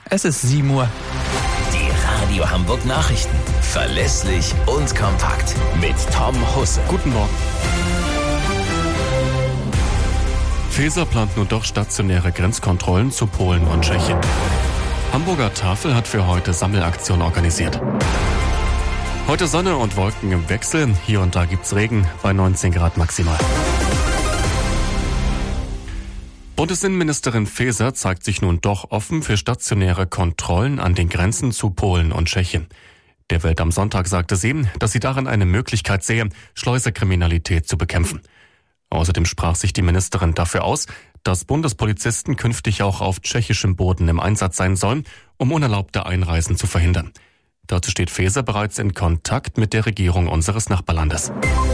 Es ist 7 Uhr. Die Radio Hamburg Nachrichten. Verlässlich und kompakt. Mit Tom Husse. Guten Morgen. Faeser plant nun doch stationäre Grenzkontrollen zu Polen und Tschechien. Hamburger Tafel hat für heute Sammelaktion organisiert. Heute Sonne und Wolken im Wechsel. Hier und da gibt's Regen bei 19 Grad maximal. Bundesinnenministerin Faeser zeigt sich nun doch offen für stationäre Kontrollen an den Grenzen zu Polen und Tschechien. Der Welt am Sonntag sagte sie, dass sie darin eine Möglichkeit sehe, Schleuserkriminalität zu bekämpfen. Außerdem sprach sich die Ministerin dafür aus, dass Bundespolizisten künftig auch auf tschechischem Boden im Einsatz sein sollen, um unerlaubte Einreisen zu verhindern. Dazu steht Faeser bereits in Kontakt mit der Regierung unseres Nachbarlandes.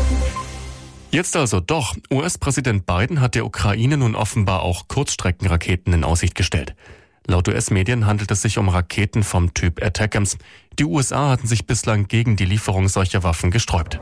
Jetzt also doch. US-Präsident Biden hat der Ukraine nun offenbar auch Kurzstreckenraketen in Aussicht gestellt. Laut US-Medien handelt es sich um Raketen vom Typ ATACMS. Die USA hatten sich bislang gegen die Lieferung solcher Waffen gesträubt.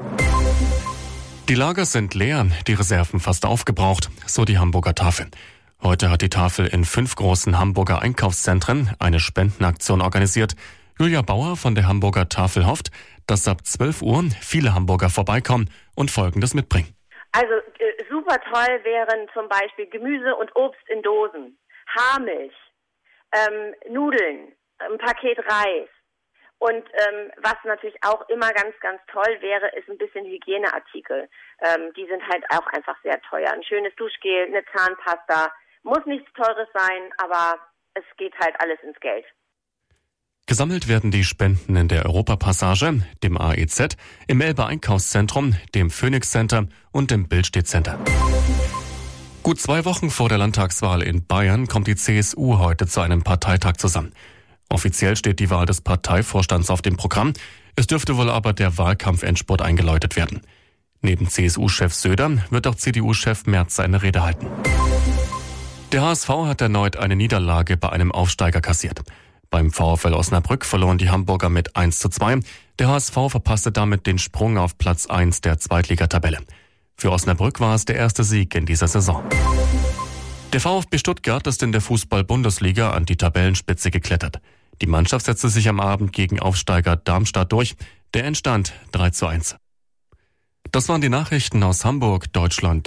Die Lager sind leer, die Reserven fast aufgebraucht, so die Hamburger Tafel. Heute hat die Tafel in 5 großen Hamburger Einkaufszentren eine Spendenaktion organisiert. Julia Bauer von der Hamburger Tafel hofft, dass ab 12 Uhr viele Hamburger vorbeikommen und Folgendes mitbringen. Also super toll wären zum Beispiel Gemüse und Obst in Dosen, Haarmilch, Nudeln, ein Paket Reis. Und was natürlich auch immer ganz, ganz toll wäre, ist ein bisschen Hygieneartikel. Die sind halt auch einfach sehr teuer. Ein schönes Duschgel, eine Zahnpasta, muss nichts Teures sein, aber es geht halt alles ins Geld. Gesammelt werden die Spenden in der Europapassage, dem AEZ, im Elbe Einkaufszentrum, dem Phoenix Center und dem Billstedt Center. Gut 2 Wochen vor der Landtagswahl in Bayern kommt die CSU heute zu einem Parteitag zusammen. Offiziell steht die Wahl des Parteivorstands auf dem Programm. Es dürfte wohl aber der Wahlkampfendspurt eingeläutet werden. Neben CSU-Chef Söder wird auch CDU-Chef Merz seine Rede halten. Der HSV hat erneut eine Niederlage bei einem Aufsteiger kassiert. Beim VfL Osnabrück verloren die Hamburger mit 1:2. Der HSV verpasste damit den Sprung auf Platz 1 der Zweitligatabelle. Für Osnabrück war es der erste Sieg in dieser Saison. Der VfB Stuttgart ist in der Fußball-Bundesliga an die Tabellenspitze geklettert. Die Mannschaft setzte sich am Abend gegen Aufsteiger Darmstadt durch. Der Endstand 3:1. Das waren die Nachrichten aus Hamburg, Deutschland.